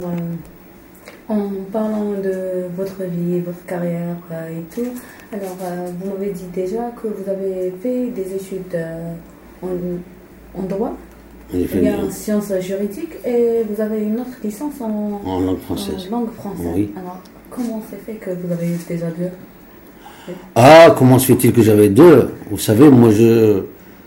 En parlant de votre vie, votre carrière et tout, alors vous m'avez dit déjà que vous avez fait des études en droit, en sciences juridiques, et vous avez une autre licence en langue française. Oui. Alors, comment s'est fait que vous avez déjà deux? Ah, comment se fait-il que j'avais deux? Vous savez, moi je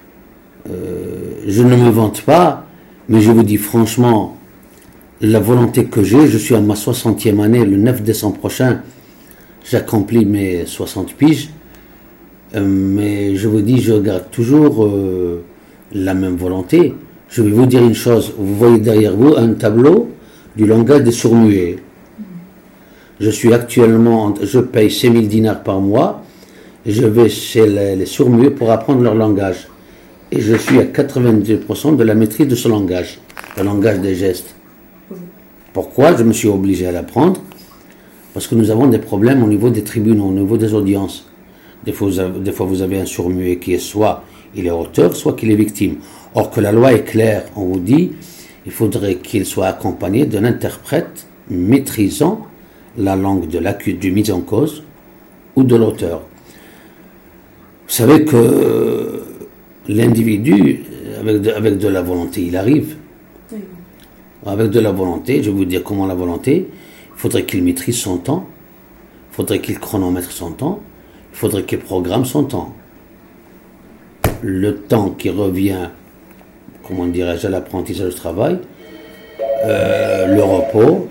ne me vante pas, mais je vous dis franchement, la volonté que j'ai, je suis à ma 60e année, le 9 décembre prochain, j'accomplis mes 60 piges, mais je vous dis, je garde toujours la même volonté. Je vais vous dire une chose, vous voyez derrière vous un tableau du langage des sourds-muets. Je suis actuellement, je paye 5 000 dinars par mois, et je vais chez les sourds-muets pour apprendre leur langage. Et je suis à 92% de la maîtrise de ce langage, le langage des gestes. Pourquoi je me suis obligé à l'apprendre? Parce que nous avons des problèmes au niveau des tribunaux, au niveau des audiences. Des fois vous avez un sourd-muet qui est soit il est auteur, soit qu'il est victime. Or que la loi est claire, on vous dit, il faudrait qu'il soit accompagné d'un interprète maîtrisant la langue du mis en cause ou de l'auteur. Vous savez que l'individu, avec de la volonté, il arrive. Oui. Avec de la volonté, je vais vous dire comment la volonté, il faudrait qu'il maîtrise son temps, il faudrait qu'il chronomètre son temps, il faudrait qu'il programme son temps. Le temps qui revient, comment dirais-je, à l'apprentissage du travail, le repos.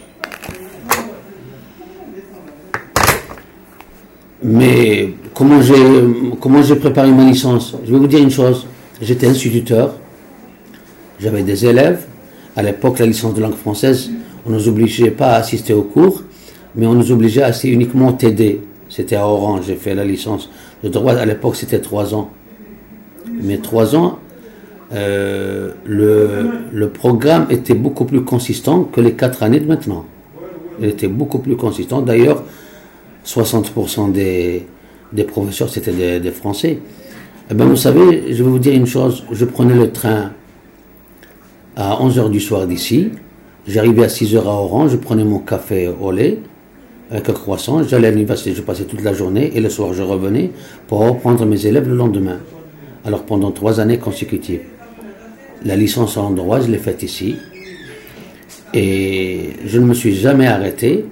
Mais comment j'ai préparé ma licence? Je vais vous dire une chose. J'étais instituteur, j'avais des élèves. À l'époque, la licence de langue française, on ne nous obligeait pas à assister aux cours, mais on nous obligeait à assister uniquement au TD. C'était à Oran, j'ai fait la licence de droit. À l'époque, c'était 3 ans. Mais 3 ans, le programme était beaucoup plus consistant que les 4 années de maintenant. Il était beaucoup plus consistant. D'ailleurs, 60% des professeurs, c'était des Français. Eh bien, vous savez, je vais vous dire une chose. Je prenais le train à 11h du soir d'ici. J'arrivais à 6h à Oran. Je prenais mon café au lait avec un croissant. J'allais à l'université. Je passais toute la journée. Et le soir, je revenais pour reprendre mes élèves le lendemain. Alors, pendant 3 années consécutives. La licence en droit, je l'ai faite ici. Et je ne me suis jamais arrêté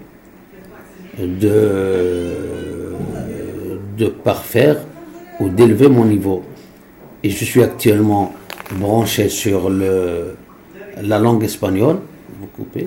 de parfaire ou d'élever mon niveau. Et je suis actuellement branché sur la langue espagnole. Vous coupez.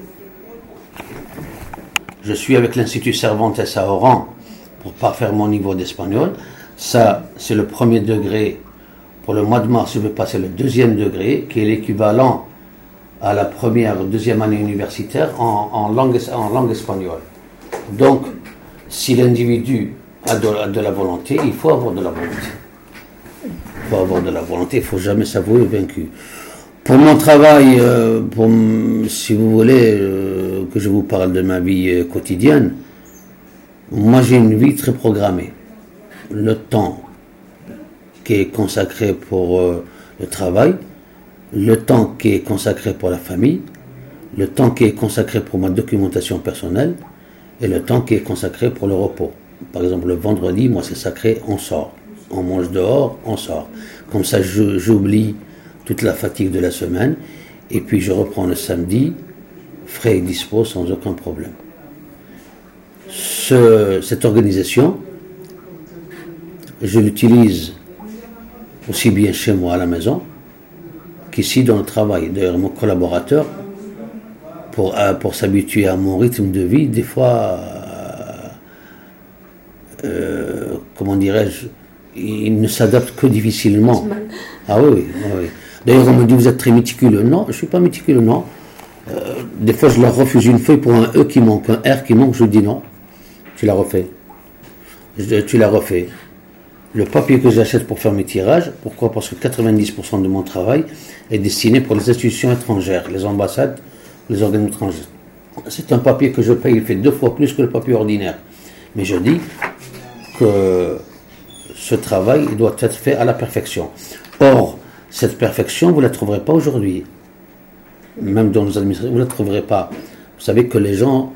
Je suis avec l'Institut Cervantes à Oran pour parfaire mon niveau d'espagnol. Ça, c'est le premier degré. Pour le mois de mars, je vais passer le 2e degré, qui est l'équivalent à la première, 2e année universitaire en langue espagnole. Donc, si l'individu a de la volonté, il faut avoir de la volonté. Il faut avoir de la volonté, il ne faut jamais s'avouer vaincu. Pour mon travail, si vous voulez que je vous parle de ma vie quotidienne, moi j'ai une vie très programmée. Le temps qui est consacré pour le travail, le temps qui est consacré pour la famille, le temps qui est consacré pour ma documentation personnelle, et le temps qui est consacré pour le repos. Par exemple, le vendredi, moi c'est sacré, on sort. On mange dehors, on sort. Comme ça, j'oublie toute la fatigue de la semaine, et puis je reprends le samedi, frais et dispo, sans aucun problème. Cette organisation, je l'utilise aussi bien chez moi à la maison, qu'ici dans le travail. D'ailleurs, mon collaborateur, pour s'habituer à mon rythme de vie, des fois, comment dirais-je, il ne s'adapte que difficilement. Ah oui. D'ailleurs, on me dit, vous êtes très méticuleux. Non, je ne suis pas méticuleux, non. Des fois, je leur refuse une feuille pour un E qui manque, un R qui manque, je dis non. Tu la refais. Tu la refais. Le papier que j'achète pour faire mes tirages, pourquoi? Parce que 90% de mon travail est destiné pour les institutions étrangères, les ambassades, les organismes étrangers. C'est un papier que je paye, il fait 2 fois plus que le papier ordinaire. Mais je dis que ce travail il doit être fait à la perfection. Or, cette perfection, vous ne la trouverez pas aujourd'hui. Même dans nos administrations, vous ne la trouverez pas. Vous Vous savez que les gens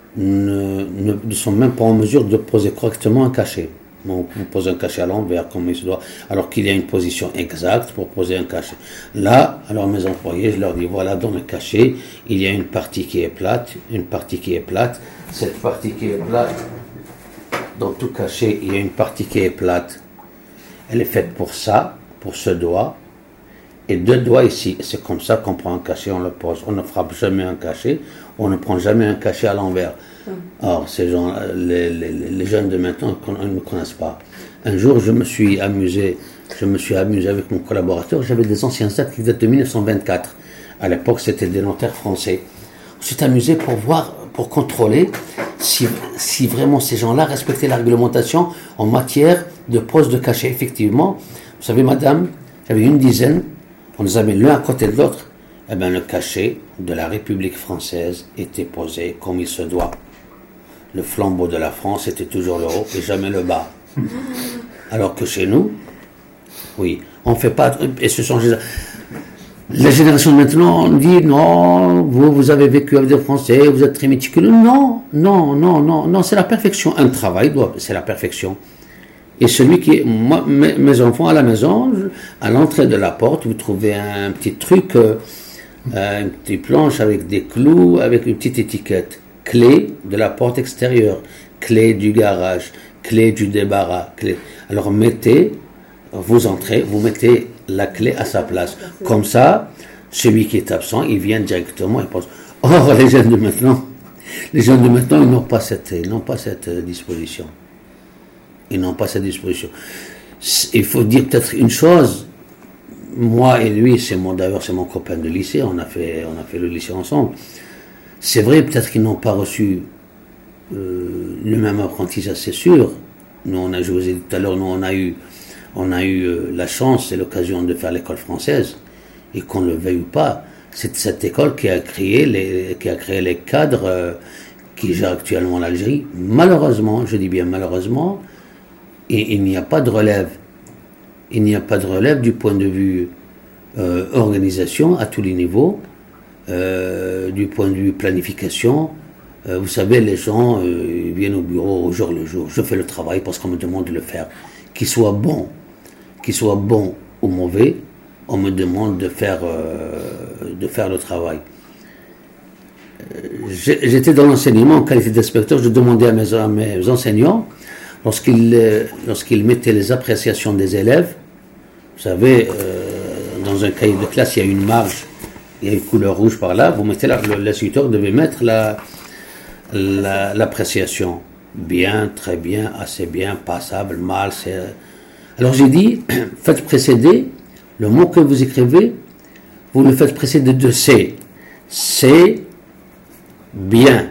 ne sont même pas en mesure de poser correctement un cachet. Donc, vous posez un cachet à l'envers comme il se doit, alors qu'il y a une position exacte pour poser un cachet. Là, alors mes employés, je leur dis, voilà, dans le cachet, il y a une partie qui est plate, une partie qui est plate. Cette partie qui est plate, dans tout cachet, il y a une partie qui est plate. Elle est faite pour ça, pour ce doigt, et 2 doigts ici. C'est comme ça qu'on prend un cachet, on le pose. On ne frappe jamais un cachet, on ne prend jamais un cachet à l'envers. Or, ces gens, les jeunes de maintenant, ils ne me connaissent pas. Un jour, je me suis amusé avec mon collaborateur. J'avais des anciens actes qui datent de 1924. À l'époque, c'était des notaires français. On s'est amusé pour voir, pour contrôler si vraiment ces gens-là respectaient la réglementation en matière de pose de cachet. Effectivement, vous savez, madame, j'avais une dizaine, on les avait l'un à côté de l'autre. Eh bien, le cachet de la République française était posé comme il se doit. Le flambeau de la France était toujours le haut et jamais le bas. Alors que chez nous, oui, on ne fait pas... Et ce sont les générations de maintenant, on dit non, vous avez vécu avec des Français, vous êtes très méticuleux. Non, c'est la perfection. Un travail, c'est la perfection. Et celui qui... Moi, mes enfants à la maison, à l'entrée de la porte, vous trouvez un petit truc, une petite planche avec des clous, avec une petite étiquette. Clé de la porte extérieure, clé du garage, clé du débarras, clé. Alors vous entrez, vous mettez la clé à sa place. Comme ça, celui qui est absent, il vient directement et pose. Or, les jeunes de maintenant, ils n'ont pas cette disposition. Ils n'ont pas cette disposition. Il faut dire peut-être une chose. Moi et lui, d'ailleurs, c'est mon copain de lycée. On a fait le lycée ensemble. C'est vrai, peut-être qu'ils n'ont pas reçu le même apprentissage, c'est sûr. Nous, je vous ai dit tout à l'heure, nous, on a eu la chance et l'occasion de faire l'école française. Et qu'on le veuille ou pas, c'est cette école qui a créé les cadres qui gèrent actuellement l'Algérie. Malheureusement, je dis bien malheureusement, il n'y a pas de relève. Il n'y a pas de relève du point de vue organisation à tous les niveaux. Du point de vue planification, vous savez, les gens viennent au bureau au jour le jour. Je fais le travail parce qu'on me demande de le faire. Qu'il soit bon ou mauvais, on me demande de faire le travail. J'étais dans l'enseignement en qualité d'inspecteur. Je demandais à mes enseignants, lorsqu'ils mettaient les appréciations des élèves, vous savez, dans un cahier de classe, il y a une marge. Il y a une couleur rouge par là, vous mettez l'instructeur devait mettre l'appréciation. Bien, très bien, assez bien, passable, mal, c'est... Alors j'ai dit, faites précéder, le mot que vous écrivez, vous le faites précéder de C. C'est bien.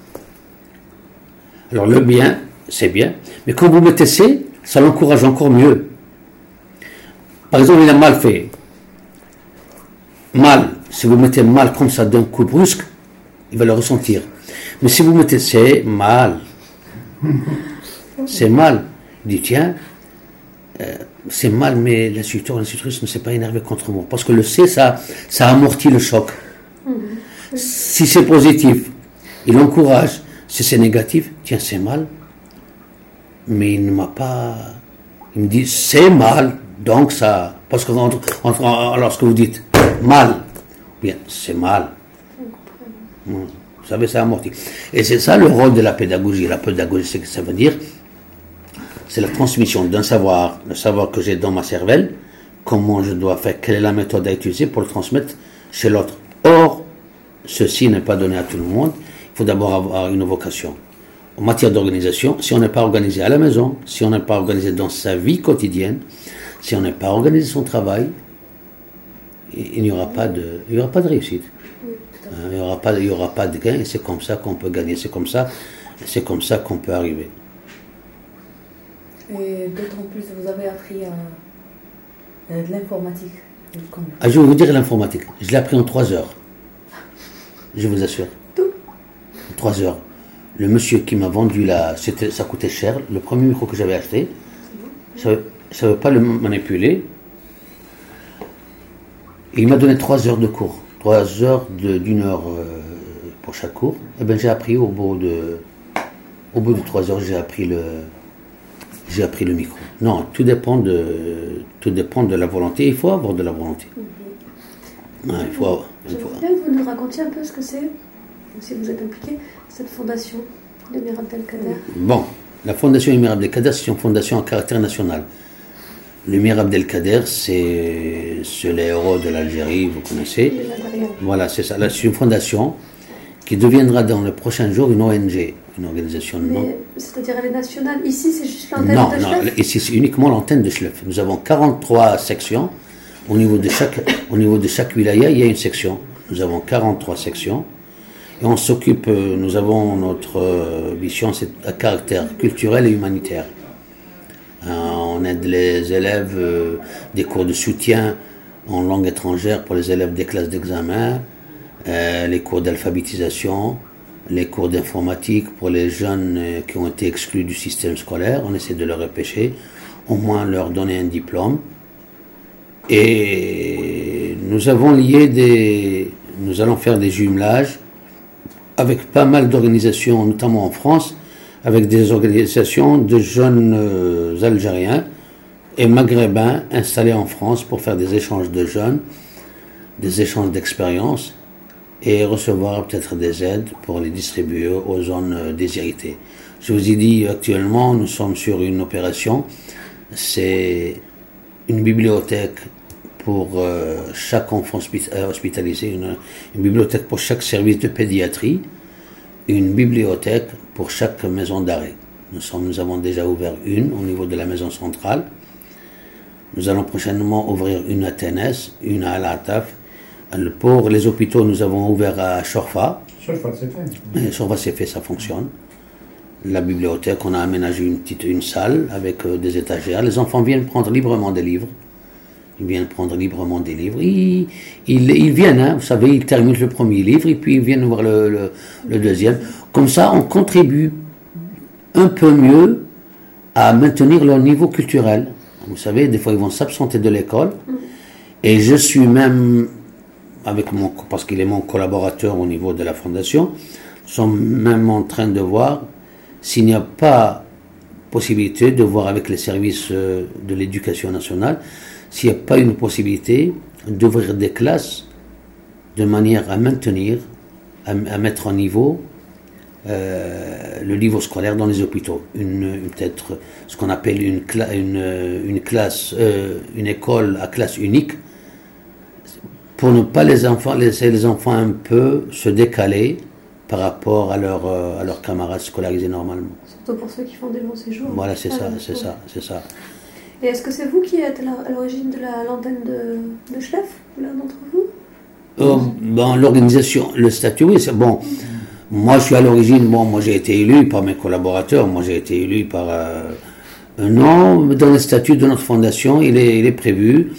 Alors le bien, c'est bien, mais quand vous mettez C, ça l'encourage encore mieux. Par exemple, il a mal fait. Mal. Si vous mettez mal comme ça d'un coup brusque, il va le ressentir. Mais si vous mettez c'est mal, il dit tiens, c'est mal, mais l'institutrice ne s'est pas énervée contre moi. Parce que le C, ça amortit le choc. Si c'est positif, il encourage. Si c'est négatif, tiens, c'est mal. Mais il ne m'a pas... Il me dit c'est mal, donc ça... Parce que lorsque vous dites mal, bien, c'est mal. Vous savez, ça amortit. Et c'est ça le rôle de la pédagogie. La pédagogie, c'est que ça veut dire, c'est la transmission d'un savoir, le savoir que j'ai dans ma cervelle, comment je dois faire, quelle est la méthode à utiliser pour le transmettre chez l'autre. Or, ceci n'est pas donné à tout le monde. Il faut d'abord avoir une vocation. En matière d'organisation, si on n'est pas organisé à la maison, si on n'est pas organisé dans sa vie quotidienne, si on n'est pas organisé son travail, il n'y aura pas de réussite. Il n'y aura pas de gain, et c'est comme ça qu'on peut gagner, c'est comme ça qu'on peut arriver. Et d'autant plus, vous avez appris de l'informatique. Je vais vous dire l'informatique. Je l'ai appris en 3 heures. Je vous assure. Tout 3 heures. Le monsieur qui m'a vendu ça coûtait cher. Le premier micro que j'avais acheté, je ne savais pas le manipuler. Et il m'a donné 3 heures de cours. 3 heures d'1 heure pour chaque cours. Et ben j'ai appris au bout de 3 heures, j'ai appris le micro. Non, tout dépend de la volonté. Il faut avoir de la volonté. Je voudrais bien que vous nous racontiez un peu ce que c'est, si vous êtes impliqué, cette fondation de Mir Abdelkader. Bon, la fondation Mir Abdelkader, c'est une fondation à caractère national. Le Mir Abdelkader, c'est les héros de l'Algérie, vous connaissez. Voilà, c'est ça. Là, c'est une fondation qui deviendra dans les prochains jours une ONG, une organisation. C'est-à-dire elle est nationale. Ici, c'est juste l'antenne de Chlef? Non, ici, c'est uniquement l'antenne de Chlef. Nous avons 43 sections. Au niveau de chaque wilaya, il y a une section. Nous avons 43 sections. Et on s'occupe, nous avons notre mission, c'est à caractère culturel et humanitaire. On aide les élèves des cours de soutien en langue étrangère pour les élèves des classes d'examen, les cours d'alphabétisation, les cours d'informatique pour les jeunes qui ont été exclus du système scolaire. On essaie de leur repêcher, au moins leur donner un diplôme. Et nous allons faire des jumelages avec pas mal d'organisations, notamment en France, avec des organisations de jeunes Algériens et Maghrébins installés en France pour faire des échanges de jeunes, des échanges d'expériences et recevoir peut-être des aides pour les distribuer aux zones déshéritées. Je vous ai dit, actuellement, nous sommes sur une opération, c'est une bibliothèque pour chaque enfant hospitalisé, une bibliothèque pour chaque service de pédiatrie, une bibliothèque pour chaque maison d'arrêt. Nous avons déjà ouvert une au niveau de la maison centrale. Nous allons prochainement ouvrir une à Ténès, une à Al-Ataf. Pour les hôpitaux, nous avons ouvert à Chorfa. Chorfa, c'est fait. Chorfa, c'est fait, ça fonctionne. La bibliothèque, on a aménagé une salle avec des étagères. Les enfants viennent prendre librement des livres. Ils viennent prendre librement des livres. Ils viennent, hein, vous savez, ils terminent le premier livre et puis ils viennent voir le deuxième. Comme ça, on contribue un peu mieux à maintenir leur niveau culturel. Vous savez, des fois, ils vont s'absenter de l'école. Et je suis même, parce qu'il est mon collaborateur au niveau de la fondation, nous sommes même en train de voir s'il n'y a pas possibilité de voir avec les services de l'éducation nationale, s'il n'y a pas une possibilité d'ouvrir des classes de manière à maintenir, à mettre en niveau le niveau scolaire dans les hôpitaux. Peut-être ce qu'on appelle une école à classe unique, pour ne pas laisser les enfants un peu se décaler par rapport à leurs camarades scolarisés normalement. Surtout pour ceux qui font des longs séjours. Voilà, c'est ça. Et est-ce que c'est vous qui êtes à l'origine de l'antenne de Chlef, l'un d'entre vous? L'organisation, le statut, oui, c'est bon. Moi, je suis à l'origine, moi j'ai été élu par mes collaborateurs, moi j'ai été élu par... non, dans le statut de notre fondation, il est prévu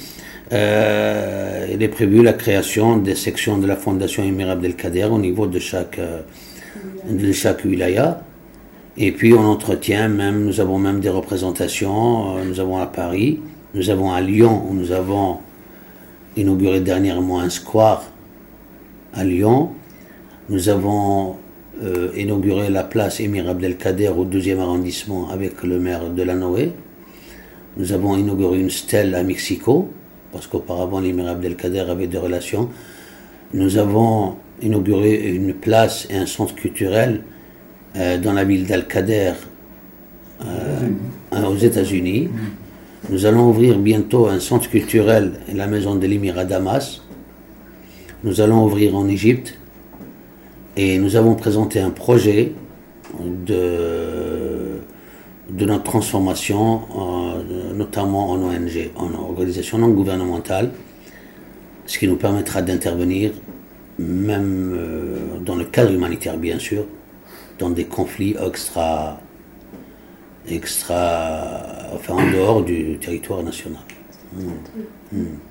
la création des sections de la fondation Mir Abdelkader au niveau de chaque wilaya. Et puis on entretient nous avons même des représentations, nous avons à Paris, nous avons à Lyon, où nous avons inauguré dernièrement un square à Lyon. Nous avons inauguré la place Mir Abdelkader au 2e arrondissement avec le maire de Lanoé. Nous avons inauguré une stèle à Mexico, parce qu'auparavant les Mir Abdelkader avaient des relations. Nous avons inauguré une place et un centre culturel dans la ville d'Al-Kader aux États-Unis. Nous allons ouvrir bientôt un centre culturel et la maison de l'Émir à Damas. Nous allons ouvrir en Égypte et nous avons présenté un projet de notre transformation, notamment en ONG, en organisation non gouvernementale, ce qui nous permettra d'intervenir même dans le cadre humanitaire bien sûr, dans des conflits en dehors du territoire national.